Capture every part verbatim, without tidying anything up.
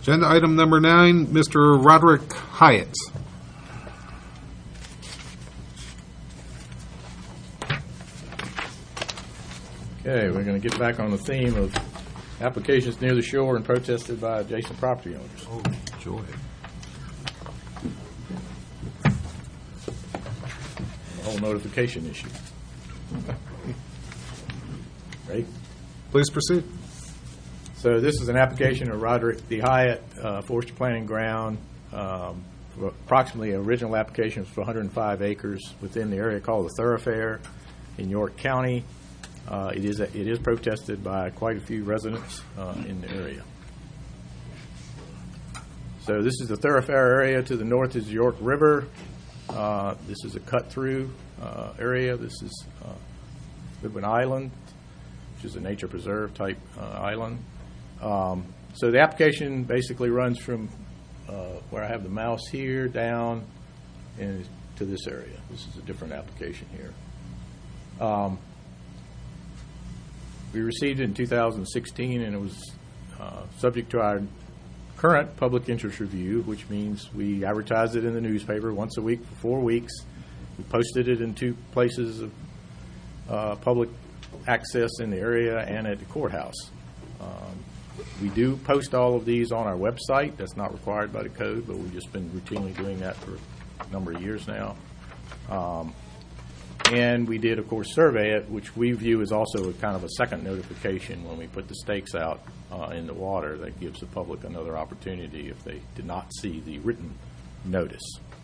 Agenda item number nine, Mister Roderick Hyatt. Okay, we're going to get back on the theme of applications near the shore and protested by adjacent property owners. Oh, joy. The whole notification issue. Ready? Please proceed. So this is an application of Roderick D. Hyatt, uh, Forestry Planning Ground. Um, approximately, original application was for one hundred five acres within the area called the Thoroughfare in York County. Uh, it is a, it is protested by quite a few residents uh, in the area. So this is the Thoroughfare area. To the north is York River. Uh, this is a cut-through uh, area. This is uh, Goodwin Island, which is a nature preserve type uh, island. Um, so the application basically runs from uh, where I have the mouse here down and to this area. This is a different application here. Um, we received it in two thousand sixteen, and it was uh, subject to our current public interest review, which means we advertised it in the newspaper once a week for four weeks. We posted it in two places of uh, public access in the area and at the courthouse. Um, we do post all of these on our website. That's not required by the code, but we've just been routinely doing that for a number of years now. Um, and we did, of course, survey it, which we view as also a kind of a second notification when we put the stakes out uh, in the water. That gives the public another opportunity if they did not see the written notice.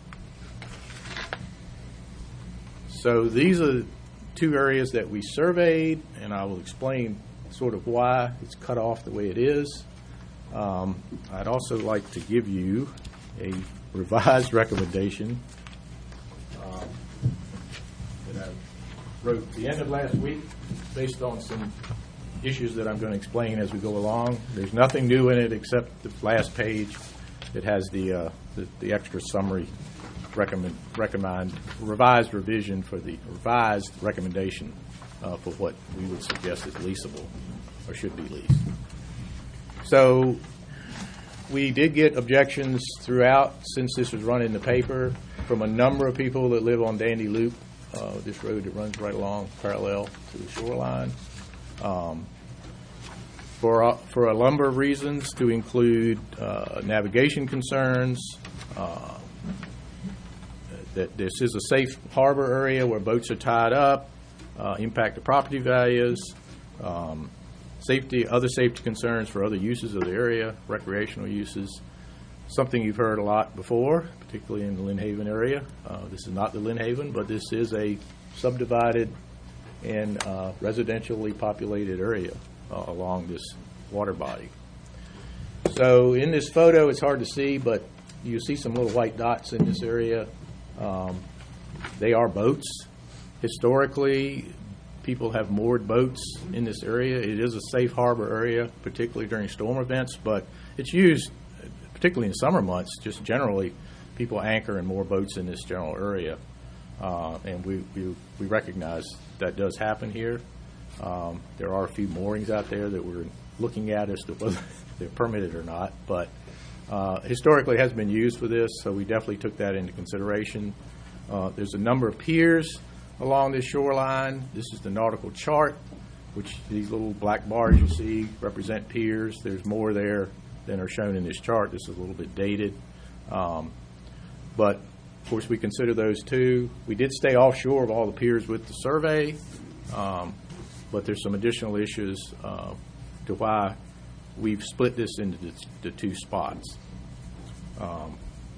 So these are two areas that we surveyed, and I will explain sort of why it's cut off the way it is. Um, I'd also like to give you a revised recommendation um, that I wrote at the end of last week based on some issues that I'm going to explain as we go along. There's nothing new in it except the last page that has the, uh, the, the extra summary recommend, recommend revised revision for the revised recommendation uh, for what we would suggest is leasable or should be leased. So we did get objections throughout since this was run in the paper from a number of people that live on Dandy Loop, uh, this road that runs right along parallel to the shoreline. Um, for, uh, for a number of reasons, to include uh, navigation concerns, uh, that this is a safe harbor area where boats are tied up, uh, impact the property values, um, safety, other safety concerns for other uses of the area, recreational uses, something you've heard a lot before, particularly in the Lynn Haven area. Uh, this is not the Lynn Haven, but this is a subdivided and uh, residentially populated area uh, along this water body. So in this photo, it's hard to see, but you see some little white dots in this area. Um, they are boats. Historically, people have moored boats in this area. It is a safe harbor area, particularly during storm events, but it's used, particularly in summer months, just generally, people anchor and moor boats in this general area. Uh, and we, we, we recognize that does happen here. Um, there are a few moorings out there that we're looking at as to whether they're permitted or not, but Uh, historically has been used for this, so we definitely took that into consideration. Uh, there's a number of piers along this shoreline. This is the nautical chart, which these little black bars you see represent piers. There's more there than are shown in this chart. This is a little bit dated. Um, but, of course, we consider those too. We did stay offshore of all the piers with the survey, um, but there's some additional issues uh, to why we've split this into the, the two spots. Um,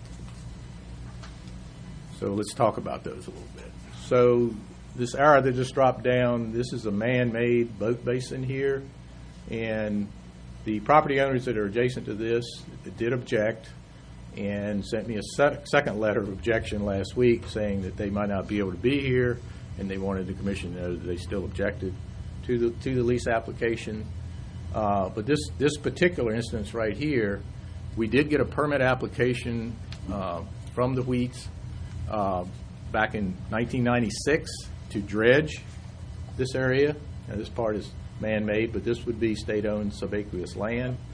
so let's talk about those a little bit. So this arrow that just dropped down, this is a man-made boat basin here, and the property owners that are adjacent to this did object and sent me a se- second letter of objection last week saying that they might not be able to be here, and they wanted the commission to know that they still objected to the to the lease application. Uh, but this, this particular instance right here, we did get a permit application uh, from the Wheats uh, back in nineteen ninety-six to dredge this area. Now, this part is man-made, but this would be state-owned subaqueous land.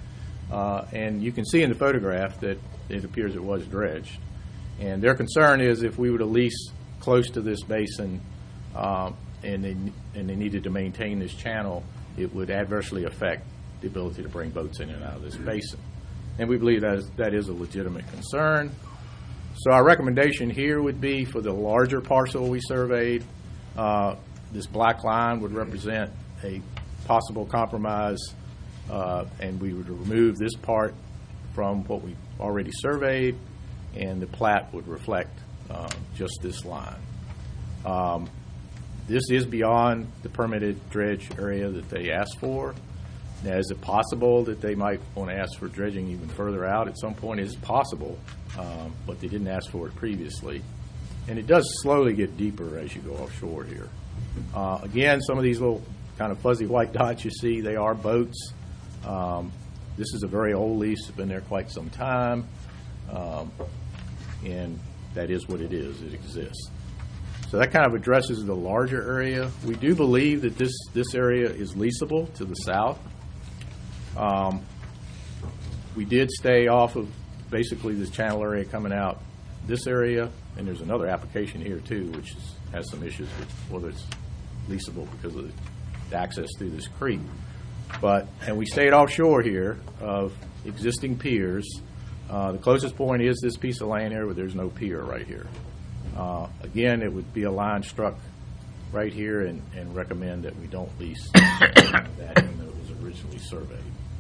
Uh, and you can see in the photograph that it appears it was dredged. And their concern is if we were to lease close to this basin uh, and, they, and they needed to maintain this channel, it would adversely affect the ability to bring boats in and out of this basin. And we believe that is, that is a legitimate concern. So our recommendation here would be for the larger parcel we surveyed, uh, this black line would represent a possible compromise, uh, and we would remove this part from what we already surveyed, and the plat would reflect uh, just this line. Um, this is beyond the permitted dredge area that they asked for. Now, is it possible that they might want to ask for dredging even further out at some point? It is possible, um, but they didn't ask for it previously. And it does slowly get deeper as you go offshore here. Uh, again, some of these little kind of fuzzy white dots you see, they are boats. Um, this is a very old lease. It's been there quite some time. Um, and that is what it is. It exists. So that kind of addresses the larger area. We do believe that this, this area is leasable to the south. Um, we did stay off of basically this channel area coming out this area, and there's another application here too, which is, has some issues with whether it's leasable because of the access through this creek. But, and we stayed offshore here of existing piers. Uh, the closest point is this piece of land here where there's no pier right here. Uh, again, it would be a line struck right here, and, and recommend that we don't lease that even though it was originally surveyed.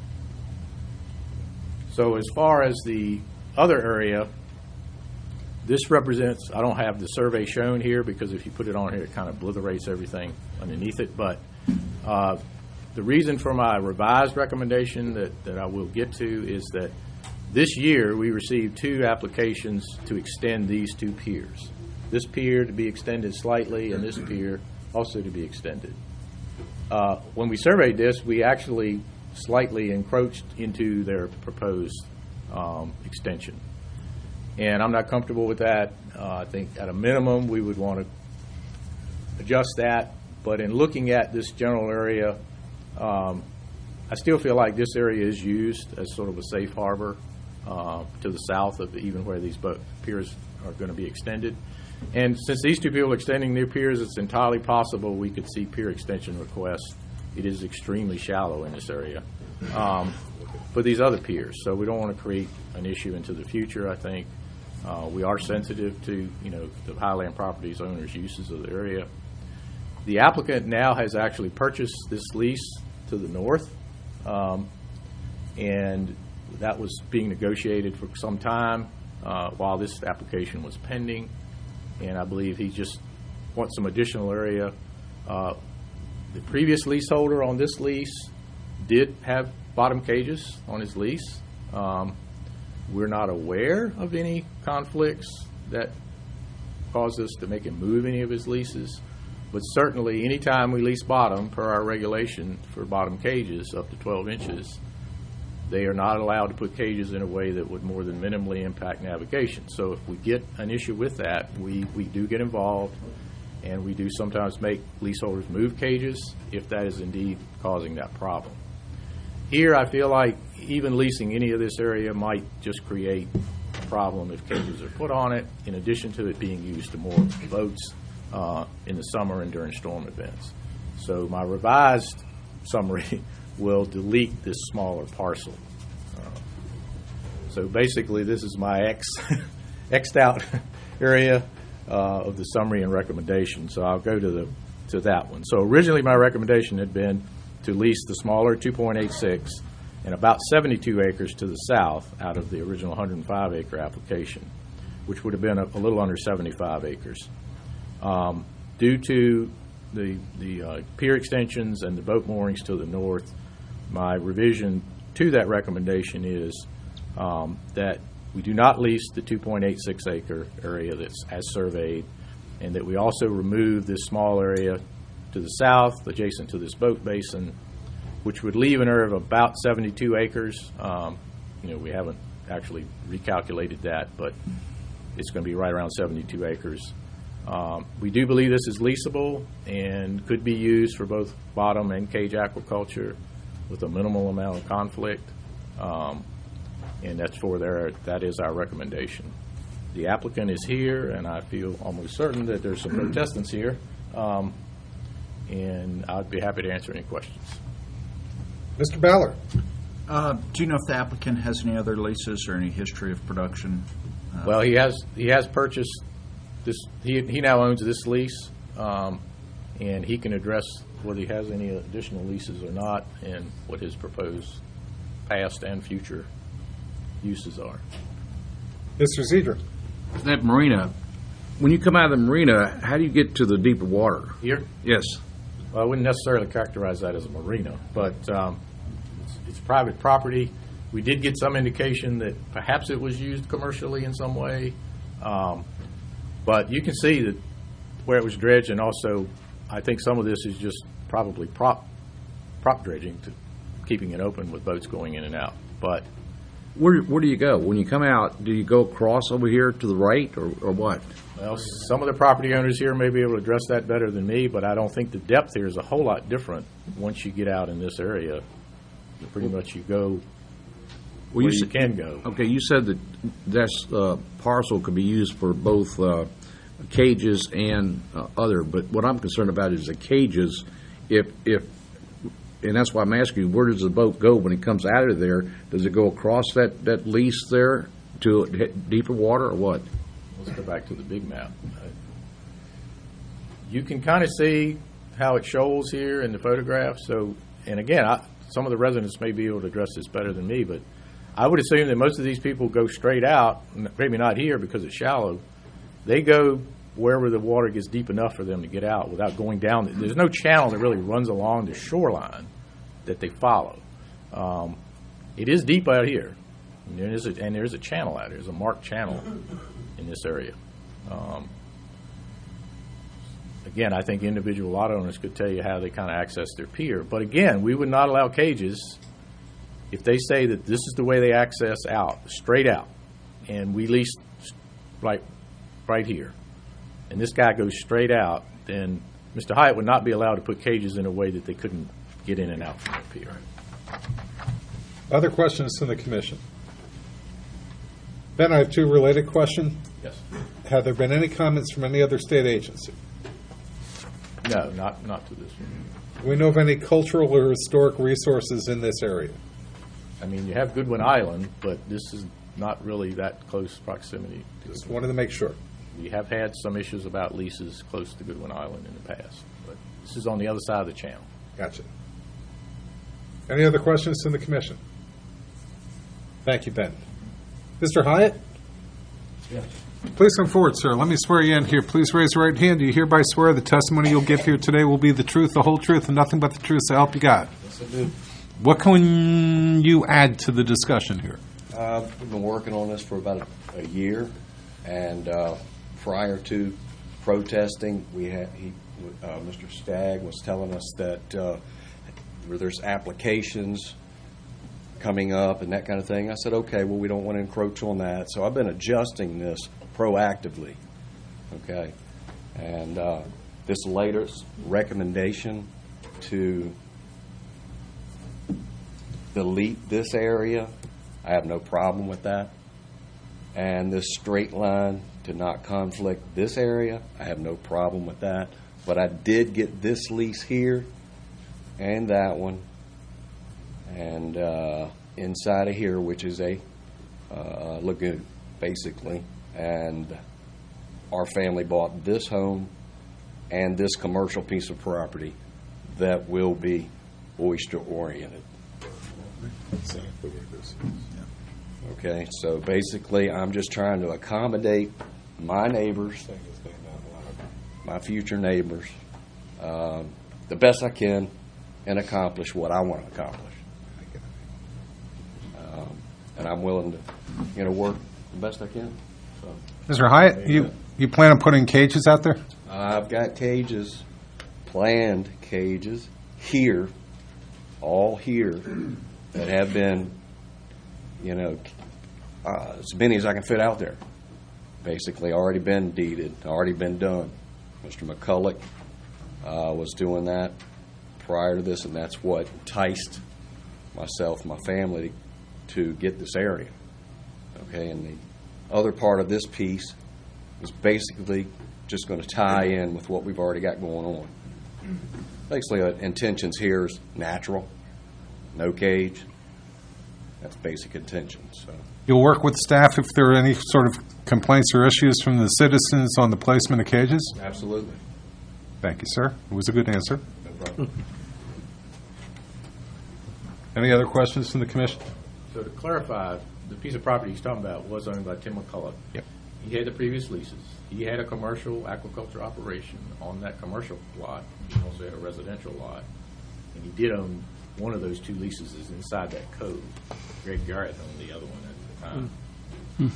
So as far as the other area, this represents, I don't have the survey shown here because if you put it on here, it kind of obliterates everything underneath it. But uh, the reason for my revised recommendation that, that I will get to is that this year we received two applications to extend these two piers. This pier to be extended slightly and this pier also to be extended. Uh, when we surveyed this, we actually slightly encroached into their proposed um, extension. And I'm not comfortable with that. Uh, I think at a minimum we would want to adjust that. But in looking at this general area, um, I still feel like this area is used as sort of a safe harbor uh, to the south of even where these boat piers are going to be extended. And since these two people are extending their piers, it's entirely possible we could see pier extension requests. It is extremely shallow in this area um, for these other piers. So we don't want to create an issue into the future, I think. Uh, we are sensitive to, you know, the Highland Properties owners' uses of the area. The applicant now has actually purchased this lease to the north, um, and that was being negotiated for some time uh, while this application was pending. And I believe he just wants some additional area. Uh, the previous leaseholder on this lease did have bottom cages on his lease. Um, we're not aware of any conflicts that caused us to make him move any of his leases. But certainly, anytime we lease bottom, per our regulation for bottom cages up to twelve inches, they are not allowed to put cages in a way that would more than minimally impact navigation. So if we get an issue with that, we, we do get involved, and we do sometimes make leaseholders move cages if that is indeed causing that problem. Here, I feel like even leasing any of this area might just create a problem if cages are put on it, in addition to it being used to moor boats uh, in the summer and during storm events. So my revised summary will delete this smaller parcel. Uh, so basically, this is my X, X'd out area uh, of the summary and recommendation. So I'll go to the to that one. So originally, my recommendation had been to lease the smaller two point eight six and about seventy-two acres to the south out of the original one hundred five acre application, which would have been a, a little under seventy-five acres. Um, due to the, the uh, pier extensions and the boat moorings to the north, my revision to that recommendation is um, that we do not lease the two point eight six acre area that's as surveyed, and that we also remove this small area to the south adjacent to this boat basin, which would leave an area of about seventy-two acres. Um, you know, we haven't actually recalculated that, but it's going to be right around seventy-two acres. Um, we do believe this is leasable and could be used for both bottom and cage aquaculture with a minimal amount of conflict. Um, and that's for their, that is our recommendation. The applicant is here, and I feel almost certain that there's some protestants here, um, and I'd be happy to answer any questions. Mister Ballard. Uh, Do you know if the applicant has any other leases or any history of production? Uh, Well, he has, he has purchased this, he, he now owns this lease, um, and he can address whether he has any additional leases or not, and what his proposed past and future uses are. Mister Zedra. That marina, when you come out of the marina, how do you get to the deeper water? Here? Yes. Well, I wouldn't necessarily characterize that as a marina, but um, it's, it's private property. We did get some indication that perhaps it was used commercially in some way, um, but you can see that where it was dredged, and also I think some of this is just probably prop prop dredging to keeping it open with boats going in and out. But Where, where do you go? When you come out, do you go across over here to the right, or, or what? well, some of the property owners here may be able to address that better than me, but I don't think the depth here is a whole lot different once you get out in this area. Pretty much you go Well, where you you said- can go. Okay, you said that this uh, parcel could be used for both uh, cages and uh, other, but what I'm concerned about is the cages, if, if, and that's why I'm asking you, where does the boat go when it comes out of there? Does it go across that, that lease there to hit deeper water, or what? Let's go back to the big map. Uh, You can kind of see how it shoals here in the photograph. So, and again, I, some of the residents may be able to address this better than me, but I would assume that most of these people go straight out, n- maybe not here because it's shallow. They go wherever the water gets deep enough for them to get out without going down. There's no channel that really runs along the shoreline that they follow. Um, it is deep out here, and there is a, and there is a channel out here. There's a marked channel in this area. Um, again, I think individual lot owners could tell you how they kind of access their pier. But again, we would not allow cages if they say that this is the way they access out, straight out, and we lease right, right here, and this guy goes straight out, then Mister Hyatt would not be allowed to put cages in a way that they couldn't get in and out from the pier. Other questions from the commission? Ben, I have two related questions. Yes. Have there been any comments from any other state agency? No, not, not to this one. Do we know of any cultural or historic resources in this area? I mean, you have Goodwin Island, but this is not really that close proximity to Just it. wanted to make sure. We have had some issues about leases close to Goodwin Island in the past, but this is on the other side of the channel. Gotcha. Any other questions from the commission? Thank you, Ben. Mister Hyatt? Yes. Please come forward, sir. Let me swear you in here. Please raise your right hand. Do you hereby swear the testimony you'll give here today will be the truth, the whole truth, and nothing but the truth, so help you God? Yes, I do. What can you add to the discussion here? Uh, We've been working on this for about a, a year, and uh, prior to protesting, we had, he, uh, Mister Stagg was telling us that uh, where there's applications coming up and that kind of thing. I said, okay, well, we don't want to encroach on that. So I've been adjusting this proactively, okay? And uh, this latest recommendation to delete this area, I have no problem with that. And this straight line to not conflict this area, I have no problem with that. But I did get this lease here and that one, and uh, inside of here, which is a uh, lagoon, basically. And our family bought this home and this commercial piece of property that will be oyster-oriented. Exactly where this is. Okay, so basically, I'm just trying to accommodate my neighbors, my future neighbors, um, the best I can, and accomplish what I want to accomplish. Um, and I'm willing to, you know, work the best I can. So Mister Hyatt, you, you plan on putting cages out there? I've got cages, planned cages here, all here, that have been, you know, uh, as many as I can fit out there. Basically, already been deeded, already been done. Mister McCulloch uh, was doing that prior to this, and that's what enticed myself, my family, to get this area. Okay, and the other part of this piece is basically just going to tie in with what we've already got going on. Basically, uh, intentions here is natural, no cage. That's basic intentions. So You'll work with staff if there are any sort of complaints or issues from the citizens on the placement of cages? absolutely. Thank you, sir. It was a good answer. No problem. Any other questions from the commission? So to clarify, the piece of property he's talking about was owned by Tim McCullough. Yep. He had the previous leases. He had a commercial aquaculture operation on that commercial lot. He also had a residential lot. And he did own one of those two leases is inside that code. Greg Garrett owned the other one at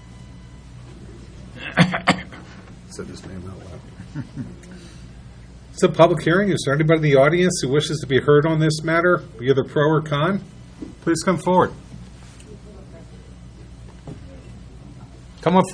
the time. Said his name out loud. It's a public hearing. Is there anybody in the audience who wishes to be heard on this matter, either pro or con? Please come forward. Come up.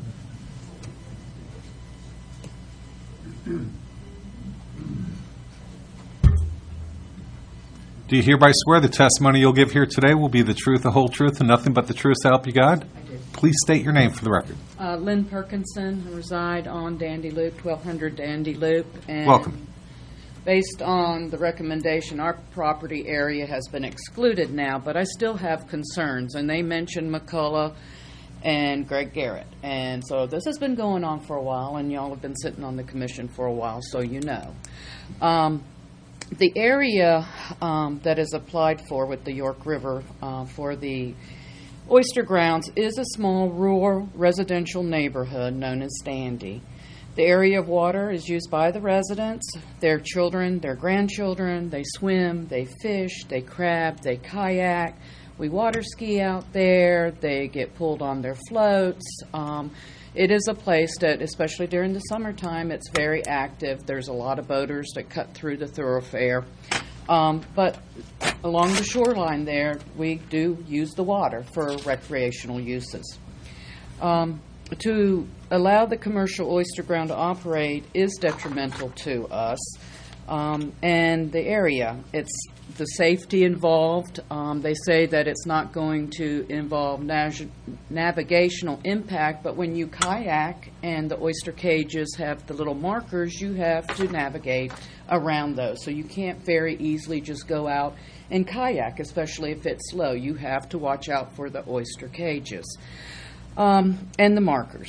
Do you hereby swear the testimony you'll give here today will be the truth, the whole truth, and nothing but the truth to help you God? I do. Please state your name for the record. Uh, Lynn Perkinson, I reside on Dandy Loop, twelve hundred Dandy Loop. And Welcome. based on the recommendation, our property area has been excluded now, but I still have concerns. And they mentioned McCullough and Greg Garrett. And so this has been going on for a while, and y'all have been sitting on the commission for a while, so you know. Um, The area um, that is applied for with the York River uh, for the oyster grounds is a small rural residential neighborhood known as Dandy. The area of water is used by the residents, their children, their grandchildren. They swim, they fish, they crab, they kayak. We water ski out there. They get pulled on their floats. Um, It is a place that, especially during the summertime, it's very active. There's a lot of boaters that cut through the thoroughfare. Um, but along the shoreline there, we do use the water for recreational uses. Um, to allow the commercial oyster ground to operate is detrimental to us um, and the area. It's the safety involved. Um, they say that it's not going to involve nav- navigational impact, but when you kayak and the oyster cages have the little markers, you have to navigate around those. So you can't very easily just go out and kayak, especially if it's low. You have to watch out for the oyster cages um, and the markers.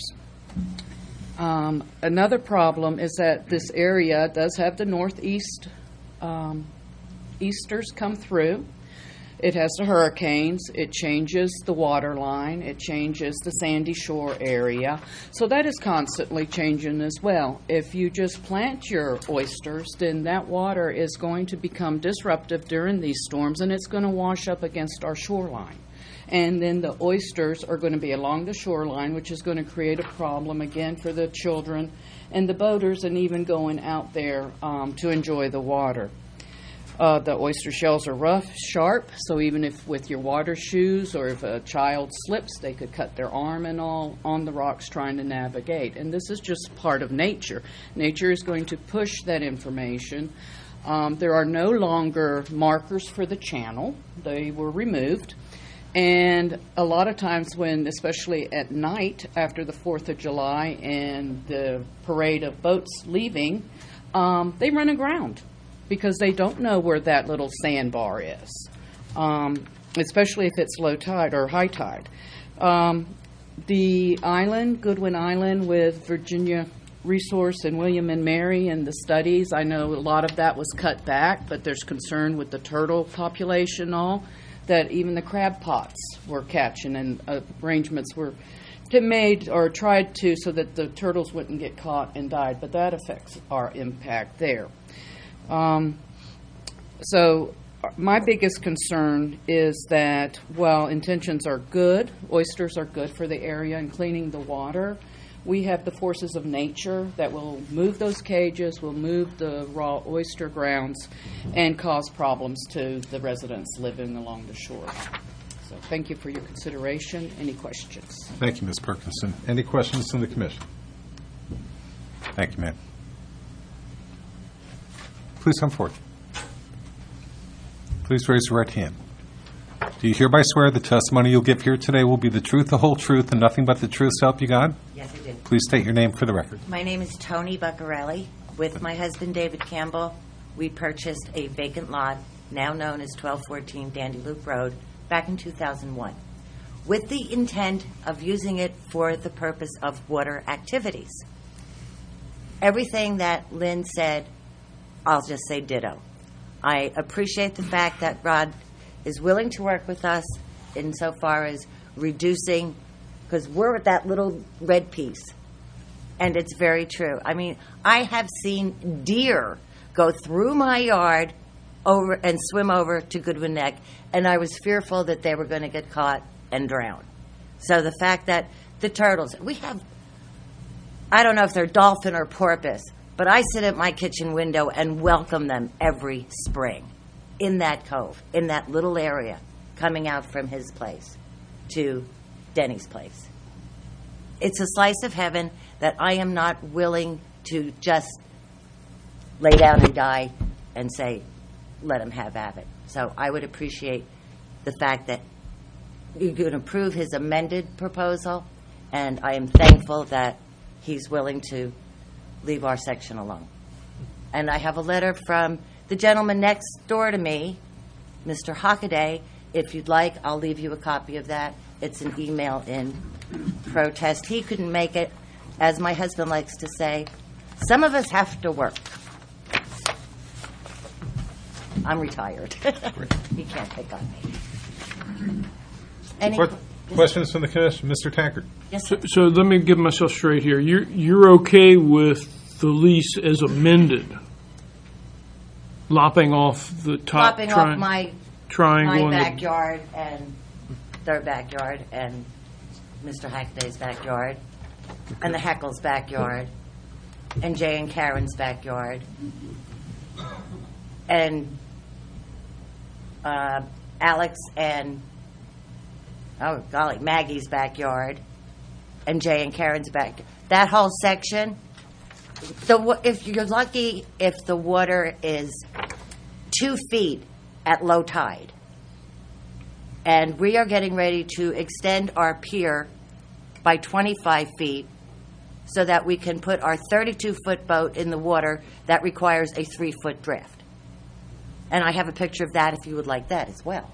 Um, another problem is that this area does have the northeast um, easters come through. It has the hurricanes. It changes the water line. It changes the sandy shore area. So that is constantly changing as well. If you just plant your oysters, then that water is going to become disruptive during these storms, and it's going to wash up against our shoreline. And then the oysters are going to be along the shoreline, which is going to create a problem again for the children and the boaters, and even going out there um, to enjoy the water. Uh, the oyster shells are rough, sharp, so even if with your water shoes or if a child slips, they could cut their arm and all on the rocks trying to navigate. And this is just part of nature. Nature is going to push that information. Um, there are no longer markers for the channel. They were removed. And a lot of times when, especially at night after the fourth of July and the parade of boats leaving, um, they run aground, because they don't know where that little sandbar is, um, especially if it's low tide or high tide. Um, the island, Goodwin Island, with Virginia Resource and William and Mary and the studies, I know a lot of that was cut back, but there's concern with the turtle population and all, that even the crab pots were catching, and uh, arrangements were to made or tried to so that the turtles wouldn't get caught and died, but that affects our impact there. Um, so my biggest concern is that while intentions are good, oysters are good for the area and cleaning the water, we have the forces of nature that will move those cages, will move the raw oyster grounds, and cause problems to the residents living along the shore. So thank you for your consideration. Any questions? Thank you, Miz Perkinson. Any questions from the commission? Thank you, ma'am. Please come forward. Please raise your right hand. Do you hereby swear the testimony you'll give here today will be the truth, the whole truth, and nothing but the truth, so help you God? Yes, I do. Please state your name for the record. My name is Tony Buccarelli. With my husband, David Campbell, we purchased a vacant lot, now known as twelve fourteen Dandy Loop Road, back in two thousand one, with the intent of using it for the purpose of water activities. Everything that Lynn said, I'll just say ditto. I appreciate the fact that Rod is willing to work with us insofar as reducing, because we're at that little red piece. And it's very true. I mean, I have seen deer go through my yard over and swim over to Goodwin Neck, and I was fearful that they were going to get caught and drown. So the fact that the turtles, we have, I don't know if they're dolphin or porpoise, but I sit at my kitchen window and welcome them every spring in that cove, in that little area coming out from his place to Denny's place. It's a slice of heaven that I am not willing to just lay down and die and say, let him have at it. So I would appreciate the fact that you can approve his amended proposal, and I am thankful that he's willing to leave our section alone. And I have a letter from the gentleman next door to me, Mister Hockaday. If you'd like, I'll leave you a copy of that. It's an email in protest. He couldn't make it. As my husband likes to say, some of us have to work. I'm retired. He can't pick on me. Any What- Questions from the commission? Mister Tankard? Yes, So, sir. so let me get myself straight here. You're, you're okay with the lease as amended? Lopping off the top Lopping tri- off my, triangle? my and the- backyard and their backyard and Mister Hackday's backyard and the Heckles' backyard and Jay and Karen's backyard and uh, Alex and, oh golly, Maggie's backyard and Jay and Karen's back. That whole section, the wa- if you're lucky, if the water is two feet at low tide, and we are getting ready to extend our pier by twenty-five feet so that we can put our thirty-two foot boat in the water that requires a three foot drift. And I have a picture of that if you would like that as well.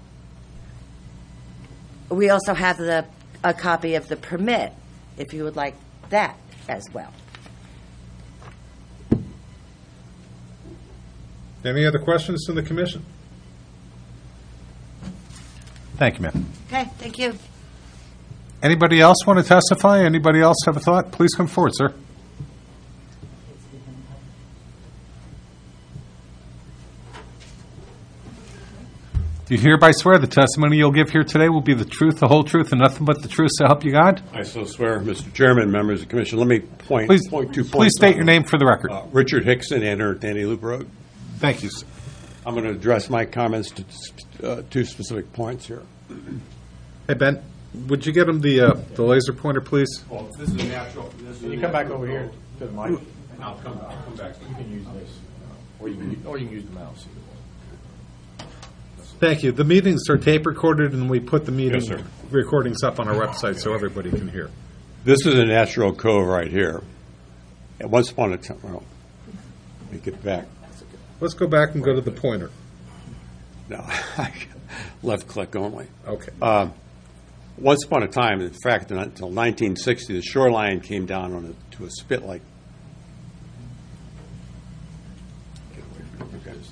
We also have the, a copy of the permit, if you would like that as well. Any other questions from the commission? Thank you, ma'am. Okay, thank you. Anybody else want to testify? Anybody else have a thought? Please come forward, sir. Do you hereby swear the testimony you'll give here today will be the truth, the whole truth, and nothing but the truth, so help you God? I so swear, Mister Chairman, members of the commission. Let me point, Please, point two points. please state on your it. name for the record. Uh, Richard Hickson, enter Danny Loop Road. Thank you, sir. I'm going to address my comments to uh, two specific points here. Hey, Ben, would you get him the, uh, the laser pointer, please? Well, this is a natural. This Can you come back over here to the mic? I'll come, I'll come back. You can use this, or you can, or you can use the mouse. Thank you. The meetings are tape recorded, and we put the meeting Yes, sir. recordings up on our website so everybody can hear. This is a natural cove right here. At once upon a time, well, let me get back. Let's go back and go to the pointer. No, left click only. Okay. Uh, Once upon a time, in fact, until nineteen sixty, the shoreline came down on a, to a spit like. Get away from it, okay.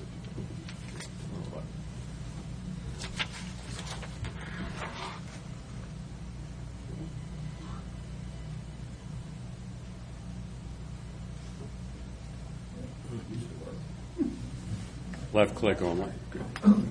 Left click only. Good. Don't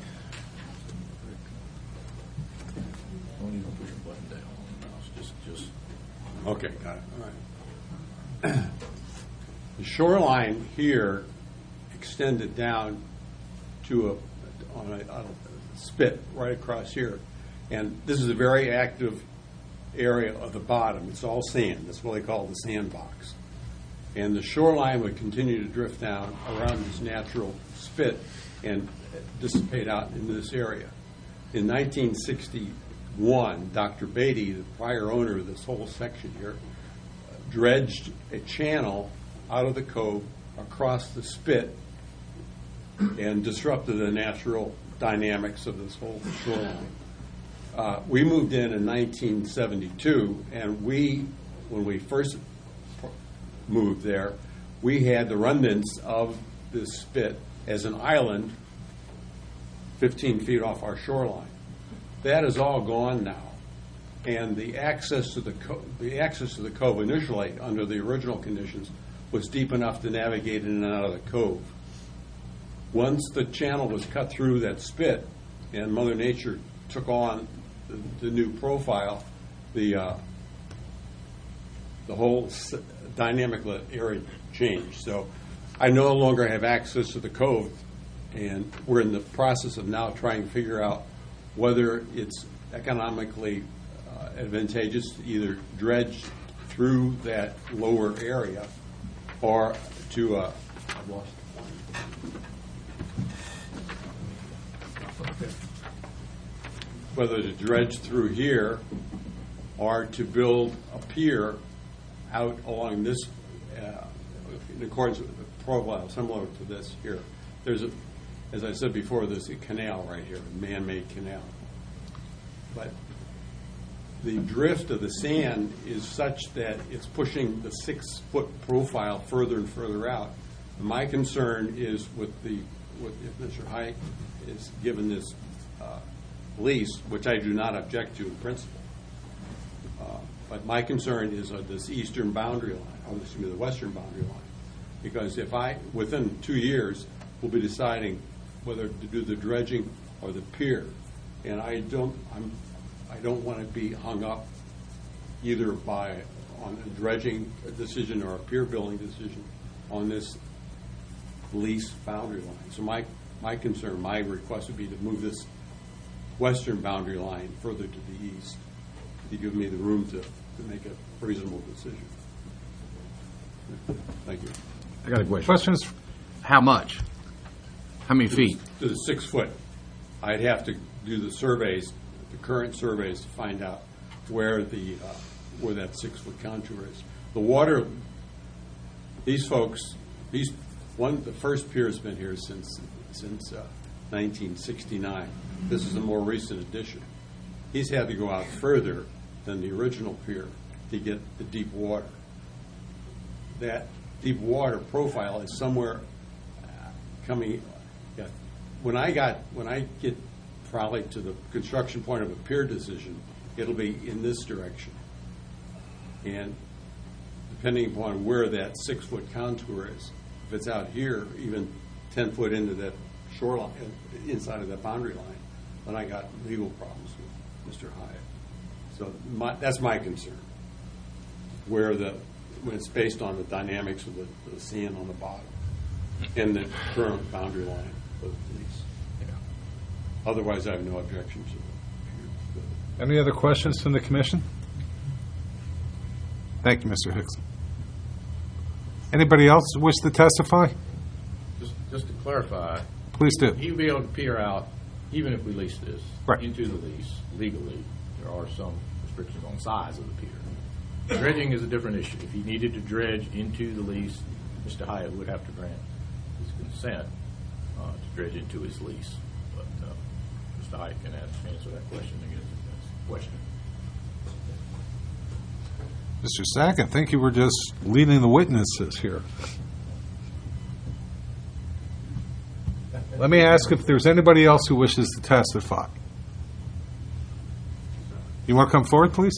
even push a button down on the mouse, just, just. Okay, got it, all right. The shoreline here extended down to a, on a, on a spit right across here. And this is a very active area of the bottom. It's all sand. That's what they call the sandbox. And the shoreline would continue to drift down around this natural spit and dissipate out into this area. in nineteen sixty-one, Doctor Beatty, the prior owner of this whole section here, dredged a channel out of the cove across the spit and disrupted the natural dynamics of this whole shoreline. Uh, we moved in in nineteen seventy-two, and we, when we first moved there, we had the remnants of this spit as an island fifteen feet off our shoreline. That is all gone now. And the access to the co- the access to the cove initially, under the original conditions, was deep enough to navigate in and out of the cove. Once the channel was cut through that spit, and Mother Nature took on the, the new profile, the uh, the whole s- dynamic of the area changed. So I no longer have access to the cove, and we're in the process of now trying to figure out whether it's economically uh, advantageous to either dredge through that lower area or to uh, I've lost whether to dredge through here or to build a pier out along this, uh, in accordance with the profile similar to this here. There's a, as I said before, there's a canal right here, a man-made canal. But the drift of the sand is such that it's pushing the six-foot profile further and further out. My concern is with the, with if Mister Hyatt is given this uh, lease, which I do not object to in principle. Uh, but my concern is uh, this eastern boundary line, or excuse me, the western boundary line. Because if I, within two years, we'll be deciding whether to do the dredging or the pier. And I don't, I'm, I don't want to be hung up either by, on a dredging decision or a pier building decision on this lease boundary line. So my, my concern, my request would be to move this western boundary line further to the east to give me the room to, to make a reasonable decision. Thank you. I got a question. Questions? How much? How many feet? To the six foot, I'd have to do the surveys, the current surveys, to find out where the uh, where that six foot contour is. The water, these folks, these one, the first pier has been here since since uh, nineteen sixty-nine. This is a more recent addition. He's had to go out further than the original pier to get the deep water. That deep water profile is somewhere uh, coming. Yeah, when I got when I get probably to the construction point of a pier decision, it'll be in this direction. And depending upon where that six foot contour is, if it's out here, even ten foot into that shoreline, inside of that boundary line, then I got legal problems with Mister Hyatt. So my, that's my concern. Where the when it's based on the dynamics of the, the sand on the bottom and the current boundary line of the lease. Yeah. Otherwise, I have no objections to it. Any other questions from the commission? Thank you, Mister Hickson. Anybody else wish to testify? Just, just to clarify, Please do. you'll be able to peer out, even if we lease this, Right. into the lease legally. There are some restrictions on size of the pier. Dredging is a different issue. If he needed to dredge into the lease, Mister Hyatt would have to grant his consent uh, to dredge into his lease. But uh, Mister Hyatt can answer, answer that question, I guess, if that's the question. Mister Sack, I think you were just leading the witnesses here. Let me ask if there's anybody else who wishes to testify. You want to come forward, please?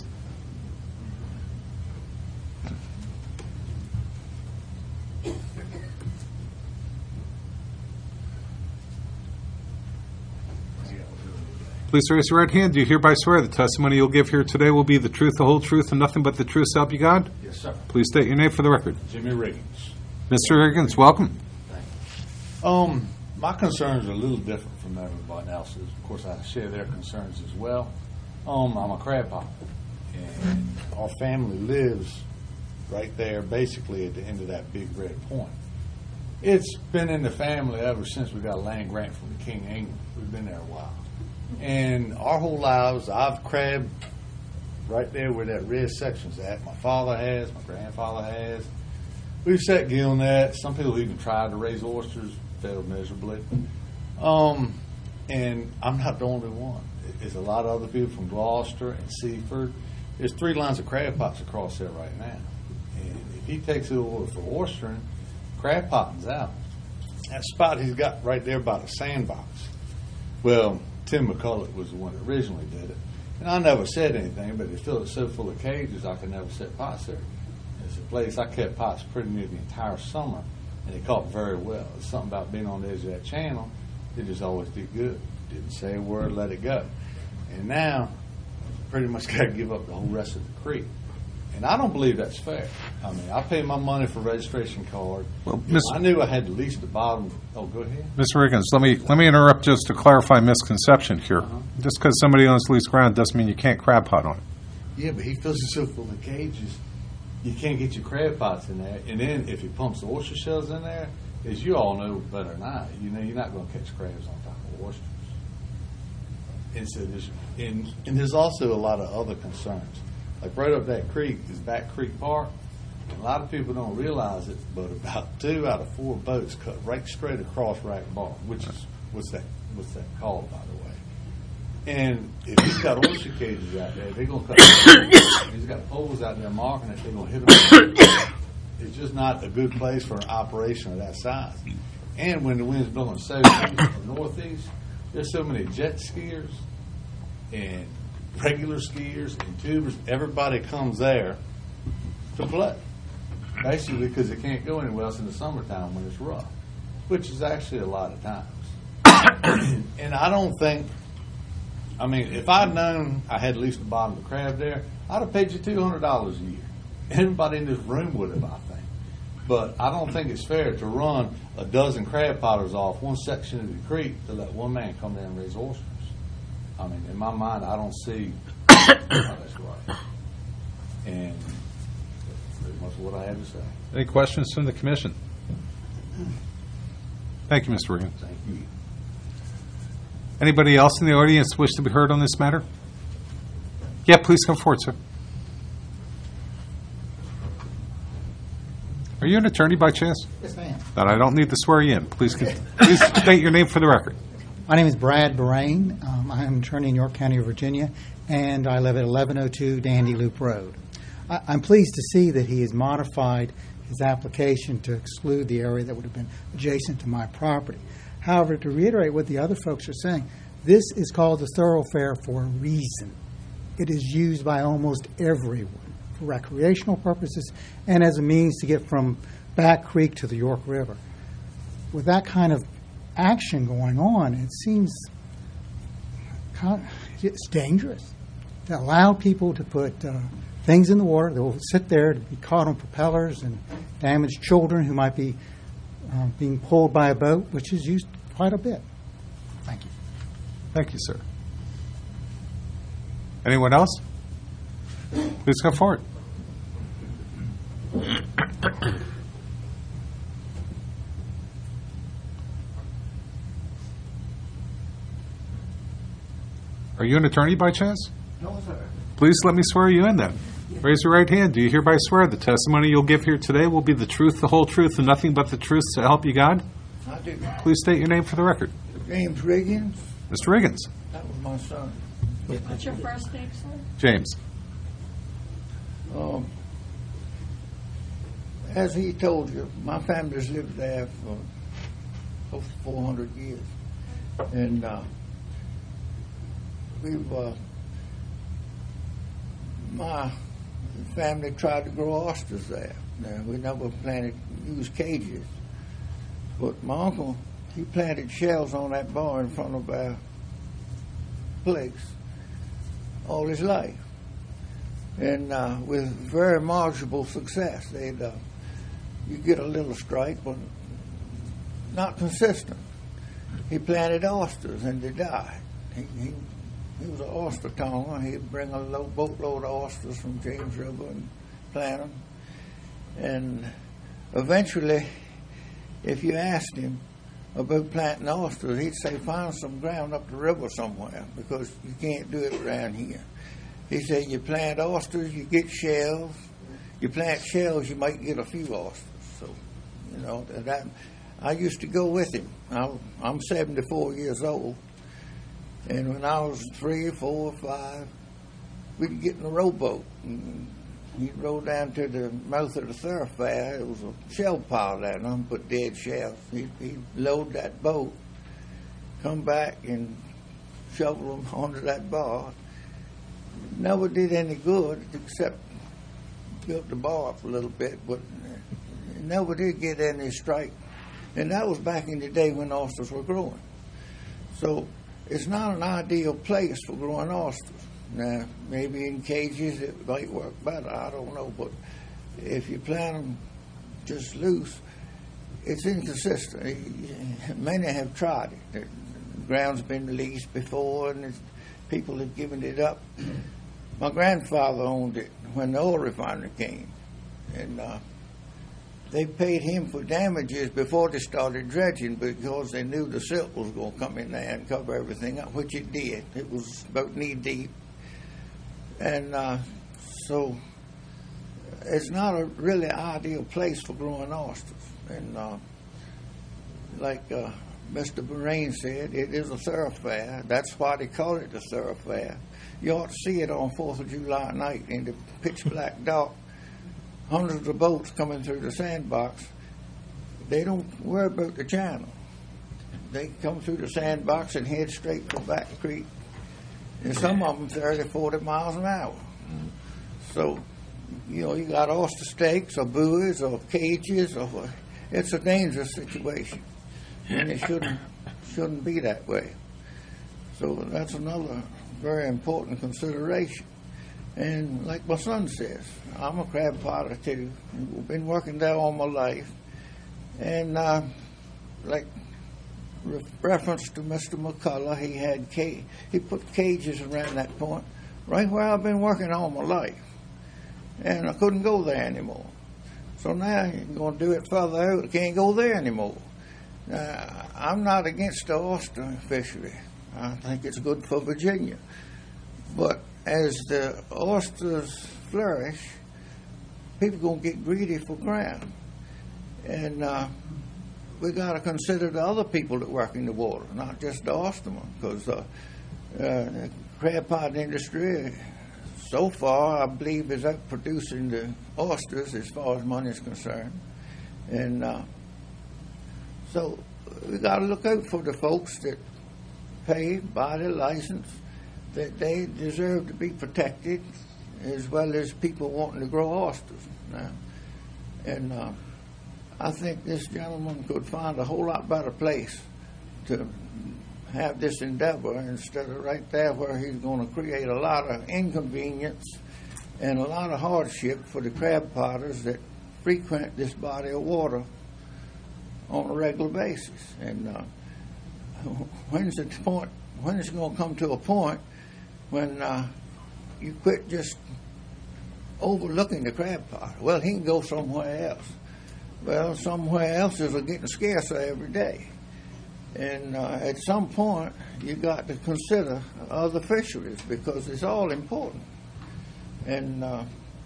Please raise your right hand. Do you hereby swear the testimony you'll give here today will be the truth, the whole truth, and nothing but the truth, so help you God? Yes, sir. Please state your name for the record. Jimmy Riggins. Mister Higgins, welcome. Um, my concerns are a little different from everybody else's. Of course, I share their concerns as well. Um, I'm a crab popper, and our family lives right there, basically at the end of that big red point. It's been in the family ever since we got a land grant from the King of England. We've been there a while. And our whole lives, I've crabbed right there where that red section's at. My father has, my grandfather has. We've set gill nets. Some people even tried to raise oysters, failed miserably. Um, and I'm not the only one. There's a lot of other people from Gloucester and Seaford. There's three lines of crab pots across there right now. And if he takes it over for oystering, crab potting's out. That spot he's got right there by the sandbox. Well, Tim McCullough was the one that originally did it. And I never said anything, but it filled it so full of cages I could never set pots there. It's a place I kept pots pretty near the entire summer, and it caught very well. It's something about being on the edge of that channel. It just always did good. Didn't say a word, let it go. And now, pretty much got to give up the whole rest of the creek. And I don't believe that's fair. I mean, I paid my money for registration card. Well, If Miss- I knew I had to lease the bottom. Oh, go ahead. Mister Riggins, let me, let me interrupt just to clarify misconception here. Just because somebody owns leased ground doesn't mean you can't crab pot on it. Yeah, but he fills it so full of cages, you can't get your crab pots in there. And then if he pumps the oyster shells in there, as you all know better than I, you know, you're not going to catch crabs on top of oysters. And so there's, and, and there's also a lot of other concerns. Like right up that creek is Back Creek Park. And a lot of people don't realize it, but about two out of four boats cut right straight across Rack Bar, which is what's that what's that called, by the way. And if he's got oyster cages out there, they're gonna cut. He's got poles out there marking it. They're gonna hit them. It's just not a good place for an operation of that size. And when the wind's blowing southeast or northeast, there's so many jet skiers and regular skiers and tubers. Everybody comes there to play, basically because they can't go anywhere else in the summertime when it's rough, which is actually a lot of times. And I don't think, I mean, if I'd known I had at least the bottom of the crab there, I'd have paid you two hundred dollars a year. Everybody in this room would have, I think. But I don't think it's fair to run a dozen crab potters off one section of the creek to let one man come there and raise oysters. I mean, in my mind, I don't see how that's right. And that's pretty much what I have to say. Any questions from the commission? Thank you, Mister Riggins. Thank you. Anybody else in the audience wish to be heard on this matter? Yeah, please come forward, sir. Are you an attorney by chance? Yes, ma'am. Then I don't need to swear you in. Please, con- please state your name for the record. My name is Brad Barain. Um, I am an attorney in York County, Virginia, and I live at eleven oh two Dandy Loop Road. I, I'm pleased to see that he has modified his application to exclude the area that would have been adjacent to my property. However, to reiterate what the other folks are saying, this is called the thoroughfare for a reason. It is used by almost everyone for recreational purposes and as a means to get from Back Creek to the York River. With that kind of action going on, it seems kind of, it's dangerous to allow people to put uh, things in the water that will sit there to be caught on propellers and damage children who might be uh, being pulled by a boat, which is used quite a bit. Thank you. Thank you, sir. Anyone else? Please come forward. Are you an attorney by chance? No, sir. Please let me swear you in then. Raise your right hand. Do you hereby swear the testimony you'll give here today will be the truth, the whole truth, and nothing but the truth to help you God? I do. Please state your name for the record. James Riggins, Mister Riggins. that was my son. What's your first name, sir? James. Um, as he told you, my family's lived there for close to four hundred years. And uh, we've, uh, my family tried to grow oysters there. Now, we never planted, used cages. But my uncle, he planted shells on that bar in front of our place all his life. And uh, with very marginal success. They'd, uh, you get a little strike, but not consistent. He planted oysters and they died. He, he, he was an oyster tonger. He'd bring a low boatload of oysters from James River and plant them. And eventually, if you asked him, about planting oysters, he'd say, find some ground up the river somewhere because you can't do it around here. He said, you plant oysters, you get shells. You plant shells, you might get a few oysters. So, you know, that I used to go with him. I, I'm seventy-four years old, and when I was three, four, five, we'd get in a rowboat. And he'd row down to the mouth of the thoroughfare. It was a shell pile there, and I'm put dead shells. He'd, he'd load that boat, come back and shovel them onto that bar. Never did any good except built the bar up a little bit, but it never did get any strike. And that was back in the day when oysters were growing. So it's not an ideal place for growing oysters. Now, maybe in cages it might work better, I don't know. But if you plant them just loose, it's inconsistent. Many have tried it. The ground's been leased before, and it's, people have given it up. My grandfather owned it when the oil refinery came, and uh, they paid him for damages before they started dredging because they knew the silt was going to come in there and cover everything up, which it did. It was about knee deep. And uh, so it's not a really ideal place for growing oysters. And uh, like uh, Mister Borain said, it is a thoroughfare. That's why they call it the thoroughfare. You ought to see it on fourth of July night in the pitch black dark. Hundreds of boats coming through the sandbox. They don't worry about the channel. They come through the sandbox and head straight for Back Creek. And some of them thirty, forty miles an hour. So, you know, you got oyster steaks or buoys or cages. or It's a dangerous situation. And it shouldn't, shouldn't be that way. So that's another very important consideration. And like my son says, I'm a crab potter too. I've been working there all my life. And uh, like re- reference to Mister McCullough, he had ca- he put cages around that point, right where I've been working all my life. And I couldn't go there anymore. So now you're going to do it further out. I can't go there anymore. Uh, I'm not against the oyster fishery. I think it's good for Virginia. But as the oysters flourish, people are going to get greedy for ground. And uh, we got to consider the other people that work in the water, not just the oystermen, because uh, uh, the crab pot industry, so far, I believe, is out producing the oysters as far as money is concerned. And uh, so we got to look out for the folks that pay, buy their license, that they deserve to be protected, as well as people wanting to grow oysters now. And uh, I think this gentleman could find a whole lot better place to have this endeavor instead of right there where he's going to create a lot of inconvenience and a lot of hardship for the crab potters that frequent this body of water on a regular basis. And uh, when's the point? When is it going to come to a point when uh, you quit just overlooking the crab potter? Well, he can go somewhere else. Well, somewhere else is getting scarcer every day. And uh, at some point, you got to consider other fisheries because it's all important. And uh,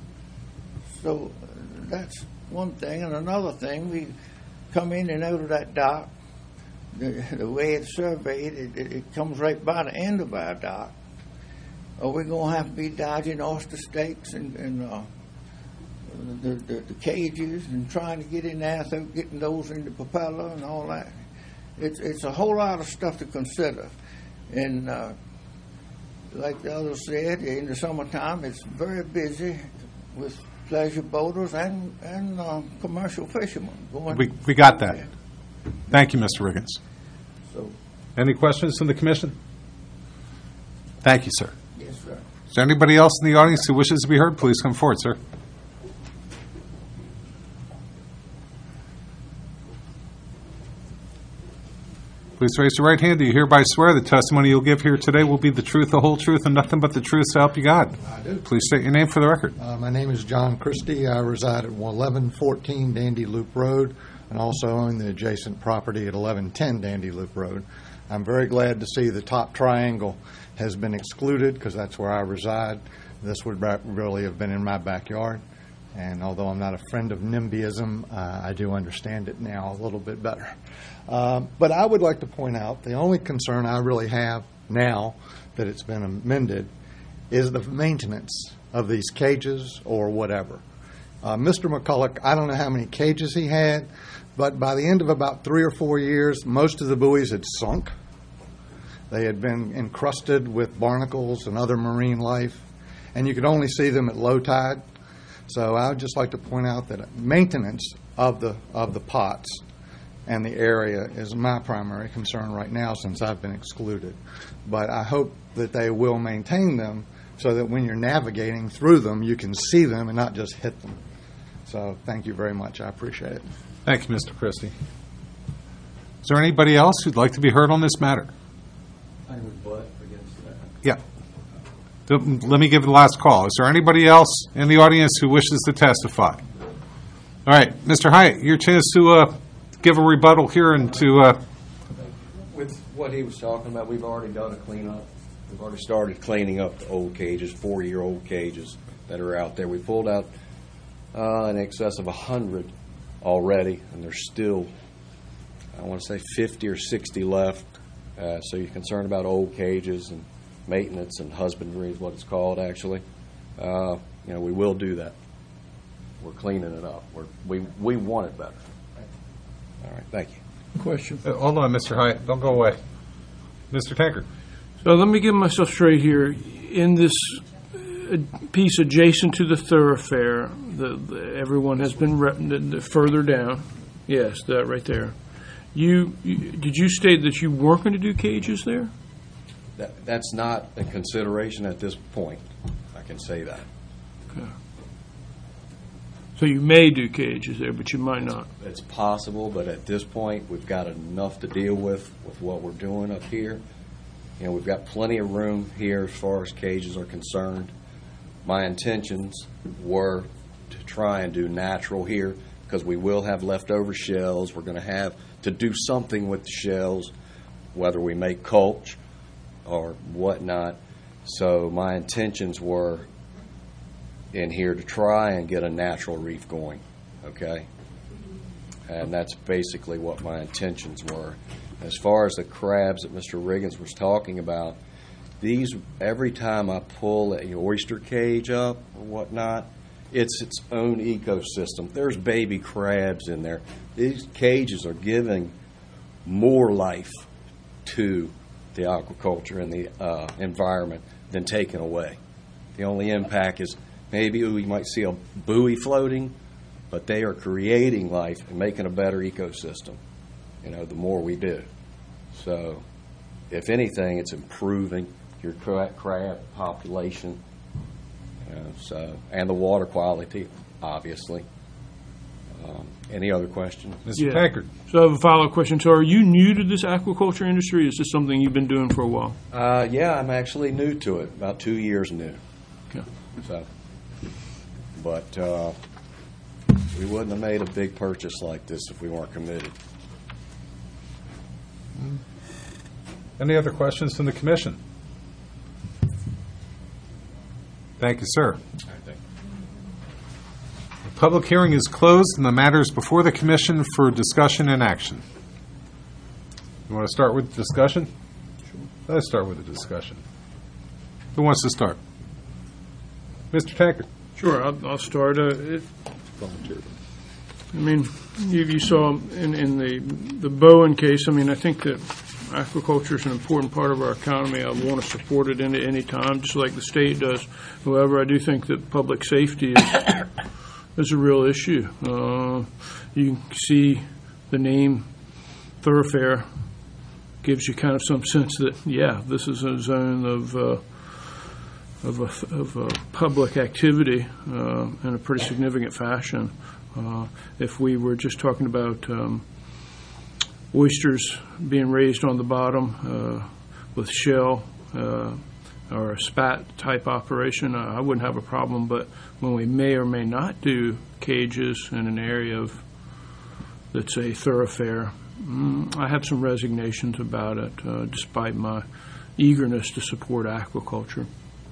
so that's one thing. And another thing, we come in and out of that dock. The, the way it's surveyed, it, it, it comes right by the end of our dock. Or we're going to have to be dodging oyster steaks and, and uh, the, the, the cages and trying to get in there without getting those in the propeller and all that. It's it's a whole lot of stuff to consider. And uh, like the others said, in the summertime, it's very busy with pleasure boaters and, and uh, commercial fishermen. Going We, we got that. there. Thank you, Mister Riggins. So, Any questions from the commission? Thank you, sir. yes, sir. Is there anybody else in the audience who wishes to be heard? Please come forward, sir. Please raise your right hand. Do you hereby swear the testimony you'll give here today will be the truth, the whole truth, and nothing but the truth to help you God? I do. Please state your name for the record. Uh, my name is John Christie. I reside at eleven fourteen Dandy Loop Road. and also own the adjacent property at eleven ten Dandy Loop Road. I'm very glad to see the top triangle has been excluded because that's where I reside. This would ba- really have been in my backyard. And although I'm not a friend of NIMBYism, uh, I do understand it now a little bit better. Uh, but I would like to point out the only concern I really have now that it's been amended is the maintenance of these cages or whatever. Uh, Mister McCulloch, I don't know how many cages he had, but by the end of about three or four years, most of the buoys had sunk. They had been encrusted with barnacles and other marine life, and you could only see them at low tide. So I would just like to point out that maintenance of the of the pots and the area is my primary concern right now since I've been excluded. But I hope that they will maintain them so that when you're navigating through them, you can see them and not just hit them. So thank you very much. I appreciate it. Thank you, Mister Christie. Is there anybody else who'd like to be heard on this matter? I would butt against that. Yeah. Let me give the last call. Is there anybody else in the audience who wishes to testify? All right, Mister Hyatt, your chance to uh, give a rebuttal here and to... Uh, With what he was talking about, we've already done a cleanup. We've already started cleaning up the old cages, four-year-old cages that are out there. We pulled out uh, in excess of one hundred already, and there's still, I want to say, fifty or sixty left. Uh, so you're concerned about old cages and maintenance and husbandry is what it's called, actually. Uh, you know, we will do that. We're cleaning it up. We're, we we want it better. All right, thank you. Question. uh, hold on, Mister Hyatt. Don't go away. Mister Tankard. So let me get myself straight here. In this uh, piece adjacent to the thoroughfare, the, the, everyone has been re- the, the further down. Yes, that right there. You, you did you state that you weren't going to do cages there? That, that's not a consideration at this point. I can say that. Okay. So you may do cages there, but you might not. It's possible, but at this point, we've got enough to deal with with what we're doing up here. You know, we've got plenty of room here as far as cages are concerned. My intentions were to try and do natural here because we will have leftover shells. We're going to have to do something with the shells, whether we make culch or whatnot. So my intentions were in here to try and get a natural reef going, okay? And that's basically what my intentions were. As far as the crabs that Mister Riggins was talking about, these, every time I pull an oyster cage up or whatnot, it's its own ecosystem. There's baby crabs in there. These cages are giving more life to the aquaculture and the uh, environment than taken away. The only impact is maybe we might see a buoy floating, but they are creating life and making a better ecosystem, you know, the more we do. So, if anything, it's improving your cra- crab population, you know, so, and the water quality, obviously. Um, any other questions? Mister Yeah. Tankard. So I have a follow-up question. So are you new to this aquaculture industry? Or is this something you've been doing for a while? Uh, yeah, I'm actually new to it, about two years new. Okay. So, but uh, we wouldn't have made a big purchase like this if we weren't committed. Any other questions from the commission? Thank you, sir. The public hearing is closed and the matter is before the commission for discussion and action. You want to start with discussion? Sure. Let's start with the discussion. Who wants to start? Mister Tankard. Sure, I'll, I'll start. Uh, it, I mean, you, you saw in, in the the Bowen case. I mean, I think that aquaculture is an important part of our economy. I want to support it any any time, just like the state does. However, I do think that public safety is is a real issue. Uh, you can see the name thoroughfare gives you kind of some sense that yeah, this is a zone of. Uh, Of a, of a public activity uh, in a pretty significant fashion. Uh, if we were just talking about um, oysters being raised on the bottom uh, with shell uh, or a spat type operation, uh, I wouldn't have a problem. But when we may or may not do cages in an area of that's a thoroughfare. Mm, I have some resignations about it, uh, despite my eagerness to support aquaculture.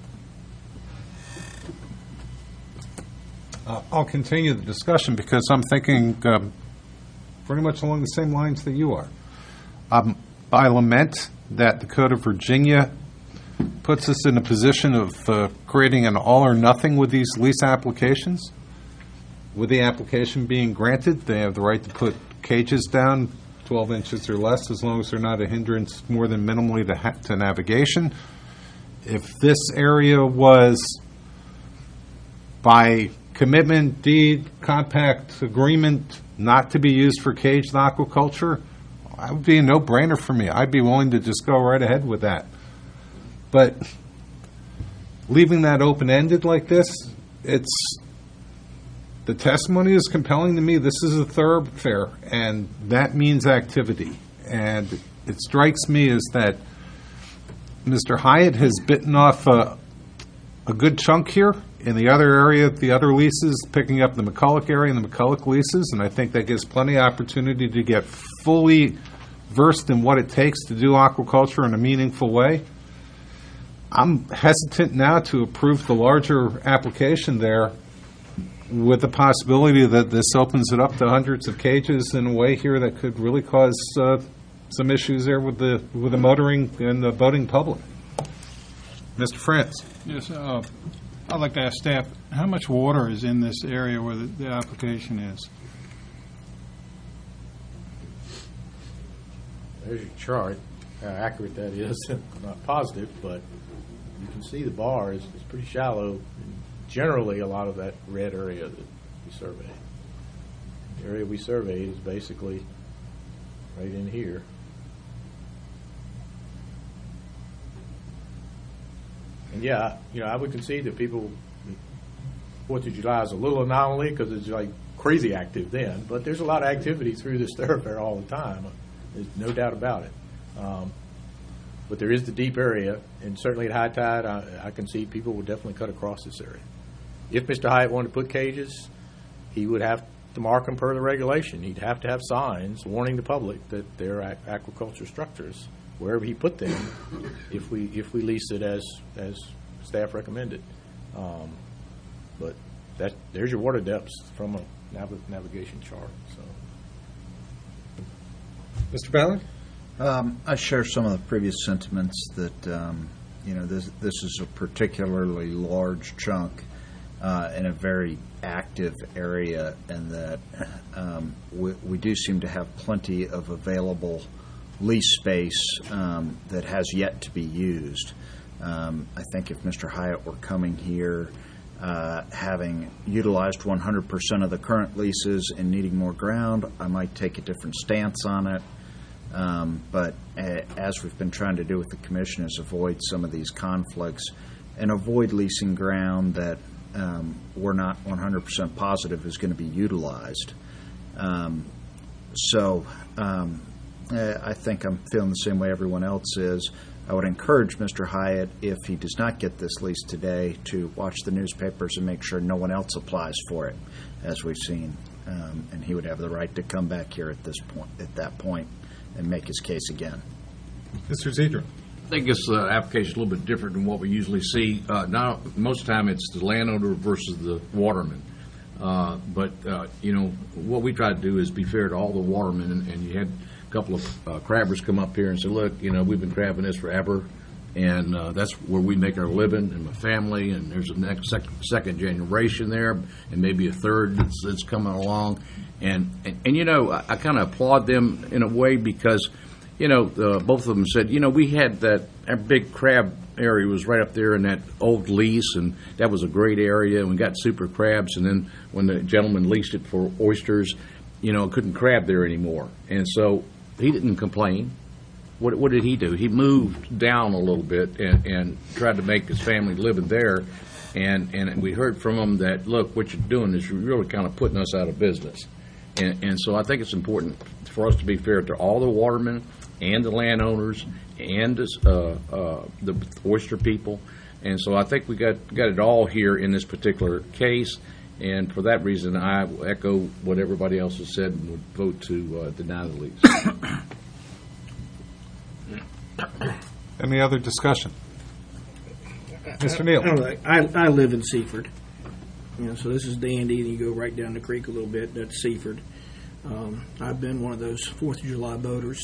Uh, I'll continue the discussion because I'm thinking um, pretty much along the same lines that you are. Um, I lament that the Code of Virginia puts us in a position of uh, creating an all or nothing with these lease applications. With the application being granted, they have the right to put cages down twelve inches or less, as long as they're not a hindrance more than minimally to, ha- to navigation. If this area was by commitment, deed, compact, agreement not to be used for caged aquaculture, that would be a no-brainer for me. I'd be willing to just go right ahead with that. But leaving that open-ended like this, it's, the testimony is compelling to me. This is a thoroughfare, and that means activity. And it strikes me as that Mister Hyatt has bitten off a, a good chunk here. In the other area, the other leases, picking up the McCulloch area and the McCulloch leases, and I think that gives plenty of opportunity to get fully versed in what it takes to do aquaculture in a meaningful way. I'm hesitant now to approve the larger application there with the possibility that this opens it up to hundreds of cages in a way here that could really cause uh, some issues there with the with the motoring and the boating public. Mister France. Yes, uh, I'd like to ask staff, how much water is in this area where the, the application is? There's your chart, how accurate that is. I'm not positive, but you can see the bar is, is pretty shallow. And generally, a lot of that red area that we surveyed. The area we surveyed is basically right in here. And yeah, you know, I would concede that people, Fourth of July is a little anomaly because it's like crazy active then, but there's a lot of activity through this thoroughfare all the time. There's no doubt about it. Um, but there is the deep area, and certainly at high tide, I, I can see people will definitely cut across this area. If Mister Hyatt wanted to put cages, he would have to mark them per the regulation. He'd have to have signs warning the public that they're aqu- aquaculture structures wherever he put them, if we if we lease it as as staff recommended. Um, but that there's your water depths from a nav- navigation chart. So, Mister Ballard? Um, I share some of the previous sentiments that um, you know this this is a particularly large chunk uh, in a very active area, and that um, we, we do seem to have plenty of available lease space um, that has yet to be used. Um, I think if Mister Hyatt were coming here, uh, having utilized one hundred percent of the current leases and needing more ground, I might take a different stance on it. Um, but uh, as we've been trying to do with the commission, is avoid some of these conflicts and avoid leasing ground that um, we're not one hundred percent positive is going to be utilized. Um, so um, I think I'm feeling the same way everyone else is. I would encourage Mister Hyatt, if he does not get this lease today, to watch the newspapers and make sure no one else applies for it, as we've seen. Um, and he would have the right to come back here at this point, at that point, and make his case again. Mister Zedra. I think this uh, application is a little bit different than what we usually see. Uh, now, most of the time, it's the landowner versus the waterman. Uh, but, uh, you know, what we try to do is be fair to all the watermen, and, and you had a couple of uh, crabbers come up here and say, look, you know, we've been crabbing this forever, and uh, that's where we make our living, and my family, and there's a next sec- second generation there, and maybe a third that's, that's coming along. And, and, and you know, I, I kind of applaud them in a way because, you know, uh, both of them said, you know, we had that, our big crab area was right up there in that old lease, and that was a great area, and we got super crabs, and then when the gentleman leased it for oysters, you know, couldn't crab there anymore. And so he didn't complain. What, what did he do? He moved down a little bit and, and tried to make his family living there, and, and we heard from him that, look, what you're doing is you're really kind of putting us out of business. And, and so I think it's important for us to be fair to all the watermen and the landowners and uh, uh, the oyster people. And so I think we got got it all here in this particular case. And for that reason, I will echo what everybody else has said and would vote to uh, deny the lease. Any other discussion? Mister Neal? All right. I, I live in Seaford. You know, so this is Dandy, and you go right down the creek a little bit. That's Seaford. Um, I've been one of those Fourth of July boaters.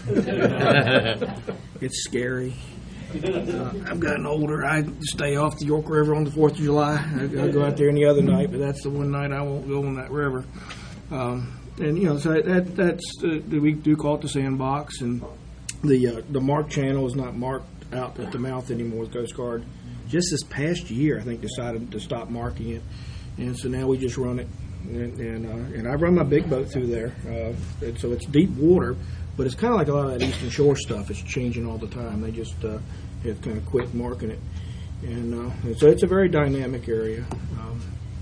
It's scary. Uh, I've gotten older. I stay off the York River on the Fourth of July. I, I go out there any other night, but that's the one night I won't go on that river. Um, and you know, so that that's uh, we do call it the sandbox, and the uh, the mark channel is not marked out at the mouth anymore with Coast Guard. Just this past year, I think, decided to stop marking it, and so now we just run it. And and, uh, and I run my big boat through there, uh, and so it's deep water, but it's kind of like a lot of that Eastern Shore stuff. It's changing all the time. They just uh, have kind of quit marking it, and, uh, and so it's a very dynamic area. Um,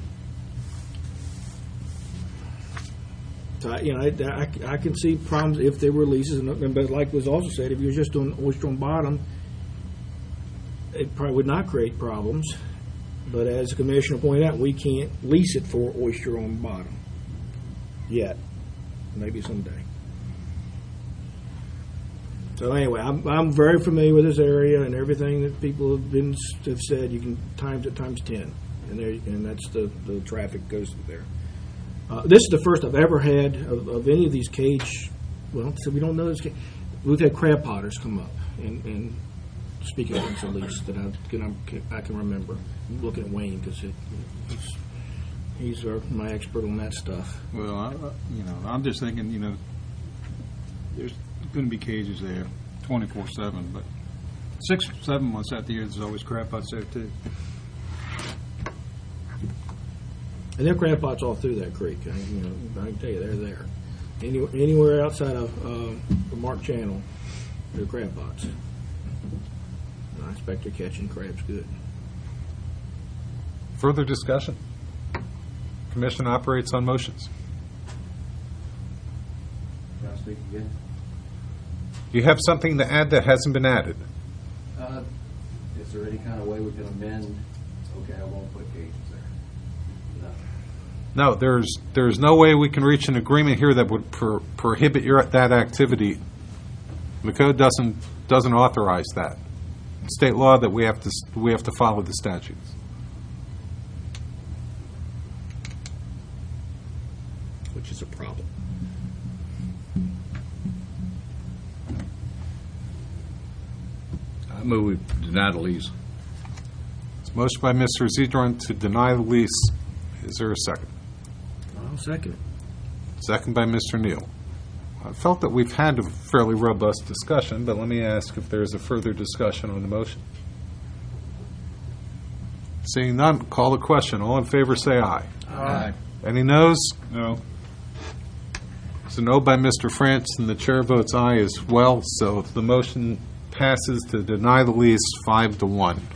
so I, you know, I, I, I can see problems if there were leases, and, but like was also said, if you're just doing oyster on bottom, it probably would not create problems. But as the commissioner pointed out, we can't lease it for oyster on bottom yet. Maybe someday. So anyway, I'm I'm very familiar with this area, and everything that people have been have said. You can times it times ten, and there and that's the the traffic goes through there. Uh, this is the first I've ever had of, of any of these cage. Well, so we don't know this. Cage. We've had crab potters come up and. and speaking against the lease that I can, I can remember. I'm looking at Wayne because he's, he's our, my expert on that stuff. Well, I, you know, I'm just thinking, you know, there's going to be cages there twenty-four seven, but six, seven months out the year, there's always crab pots there too. And there are crab pots all through that creek. I, you know, I can tell you, they're there. Any, anywhere outside of uh, the Mark Channel, there are crab pots. I expect they're catching crabs good. Further discussion? Commission operates on motions. Can I speak again? Do you have something to add that hasn't been added? Uh, is there any kind of way we can amend? Okay, I won't put cages there. No. No, there's there's no way we can reach an agreement here that would pro- prohibit your that activity. The code doesn't doesn't authorize that. State law that we have to we have to follow the statutes. Which is a problem. I move we deny the lease. It's a motion by Mister Zedron to deny the lease. Is there a second? I'll second it. Second by Mister Neal. I felt that we've had a fairly robust discussion, but let me ask if there's a further discussion on the motion. Seeing none, call the question. All in favor, say aye. Aye. Any noes? No. It's a no by Mister France, and the chair votes aye as well. So the motion passes to deny the lease five to one.